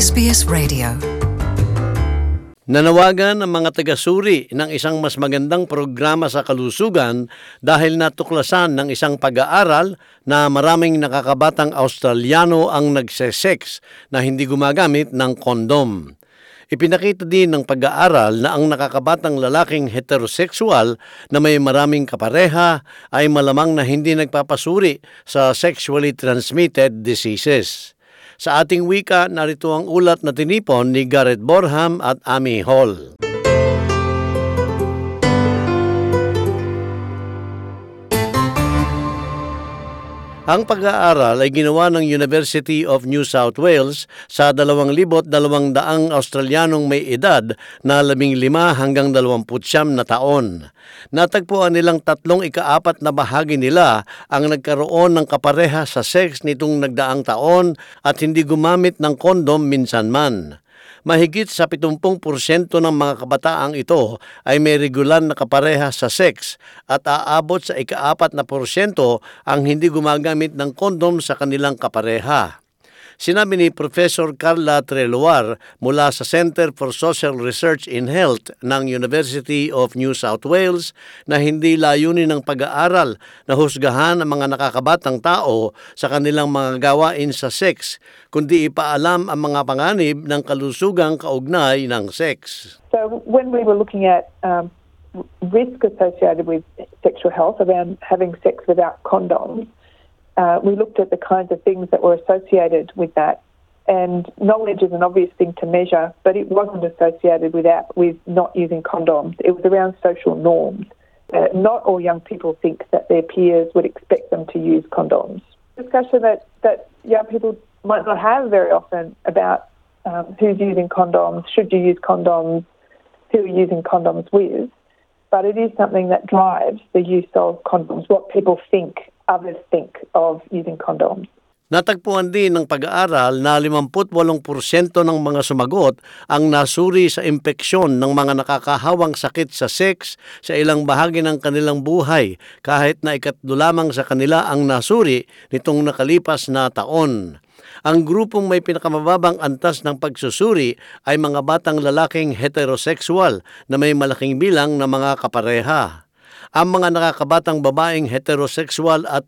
SBS Radio. Nanawagan ang mga taga-suri ng isang mas magandang programa sa kalusugan dahil natuklasan ng isang pag-aaral na maraming nakakabatang Australiano ang nagsesex na hindi gumagamit ng kondom. Ipinakita din ng pag-aaral na ang nakakabatang lalaking heterosexual na may maraming kapareha ay malamang na hindi nagpapasuri sa sexually transmitted diseases. Sa ating wika, narito ang ulat na tinipon ni Garrett Borham at Amy Hall. Ang pag-aaral ay ginawa ng University of New South Wales sa 2,200 Australianong may edad na 15 hanggang 29 na taon. Natagpuan nilang 3/4 na bahagi nila ang nagkaroon ng kapareha sa sex nitong nagdaang taon at hindi gumamit ng kondom minsan man. Mahigit sa 70% ng mga kabataang ito ay may regular na kapareha sa sex at aabot sa 4% ang hindi gumagamit ng kondom sa kanilang kapareha. Sinabi ni Professor Carla Treloar mula sa Center for Social Research in Health ng University of New South Wales na hindi layunin ng pag-aaral na husgahan ang mga nakakabatang tao sa kanilang mga gawain sa sex, kundi ipaalam ang mga panganib ng kalusugang kaugnay ng sex. So when we were looking at risk associated with sexual health around having sex without condoms, we looked at the kinds of things that were associated with that. And knowledge is an obvious thing to measure, but it wasn't associated with not using condoms. It was around social norms. Not all young people think that their peers would expect them to use condoms. Discussion that young people might not have very often about who's using condoms, should you use condoms, who are using condoms with, but it is something that drives the use of condoms, what people think others think of using condoms. Natagpuan din ng pag-aaral na 58% ng mga sumagot ang nasuri sa impeksyon ng mga nakakahawang sakit sa sex sa ilang bahagi ng kanilang buhay kahit na 2 lamang sa kanila ang nasuri nitong nakalipas na taon. Ang grupong may pinakamababang antas ng pagsusuri ay mga batang lalaking heterosexual na may malaking bilang na mga kapareha. Ang mga nakakabatang babaeng heterosexual at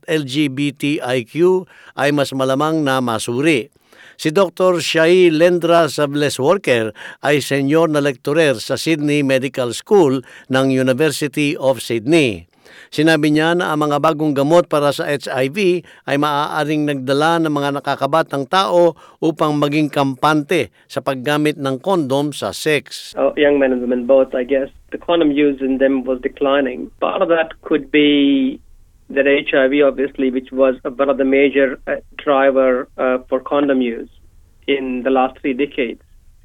LGBTIQ ay mas malamang na masuri. Si Dr. Shai Lendra Sablesworker ay senior na lektorer sa Sydney Medical School ng University of Sydney. Sinabi niya na ang mga bagong gamot para sa HIV ay maaaring nagdala ng mga nakakabatang tao upang maging kampante sa paggamit ng kondom sa sex. Young men and women both, I guess, the condom use in them was declining. Part of that could be that HIV, obviously, which was one of the major driver for condom use in the last 3 decades.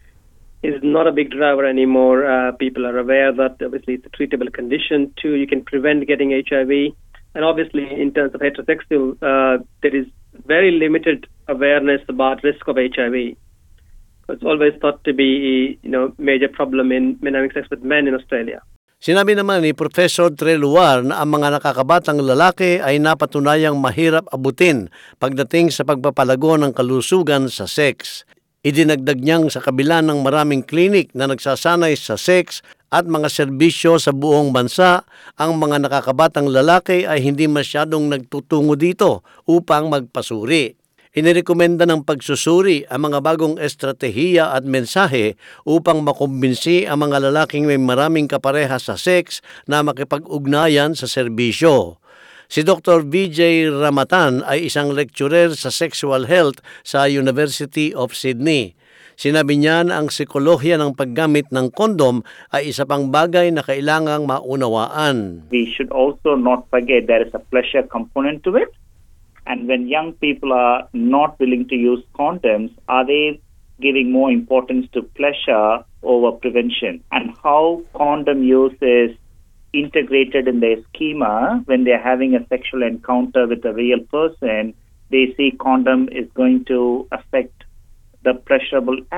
Is not a big driver anymore. People are aware that obviously it's a treatable condition too. You can prevent getting HIV. And obviously in terms of heterosexual, there is very limited awareness about risk of HIV. It's always thought to be a major problem in men having sex with men in Australia. Sinabi naman ni Professor Treloar na ang mga nakakabatang lalaki ay napatunayang mahirap abutin pagdating sa pagpapalago ng kalusugan sa sex. Idinagdag niyang sa kabila ng maraming klinik na nagsasanay sa sex at mga serbisyo sa buong bansa, ang mga nakakabatang lalaki ay hindi masyadong nagtutungo dito upang magpasuri. Inirekomenda ng pagsusuri ang mga bagong estratehiya at mensahe upang makumbinsi ang mga lalaking may maraming kapareha sa sex na makipag-ugnayan sa serbisyo. Si Dr. Vijay Ramatan ay isang lecturer sa sexual health sa University of Sydney. Sinabi niya na ang psikolohiya ng paggamit ng kondom ay isa pang bagay na kailangang maunawaan. We should also not forget there is a pleasure component to it. And when young people are not willing to use condoms, are they giving more importance to pleasure over prevention? And how condom use is integrated in their schema when they're having a sexual encounter with a real person, they see condom is going to affect the pleasurable act.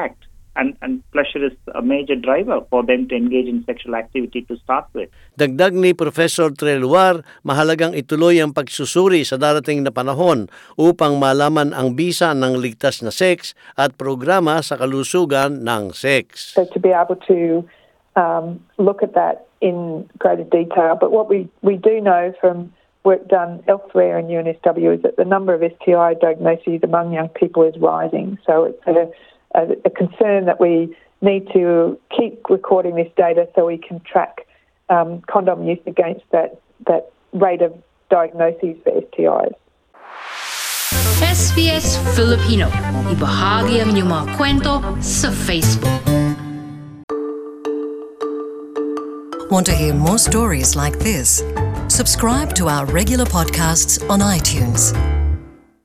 and pleasure is a major driver for them to engage in sexual activity to start with. Dagdag ni Professor Treluar, mahalagang ituloy ang pagsusuri sa darating na panahon upang malaman ang bisa ng ligtas na seks at programa sa kalusugan ng seks. So to be able to look at that in greater detail. But what we do know from work done elsewhere in UNSW is that the number of STI diagnoses among young people is rising. So it's a concern that we need to keep recording this data so we can track condom use against that rate of diagnoses for STIs. SBS Filipino. Ibahagi ang inyong mga kwento sa Facebook. Want to hear more stories like this? Subscribe to our regular podcasts on iTunes.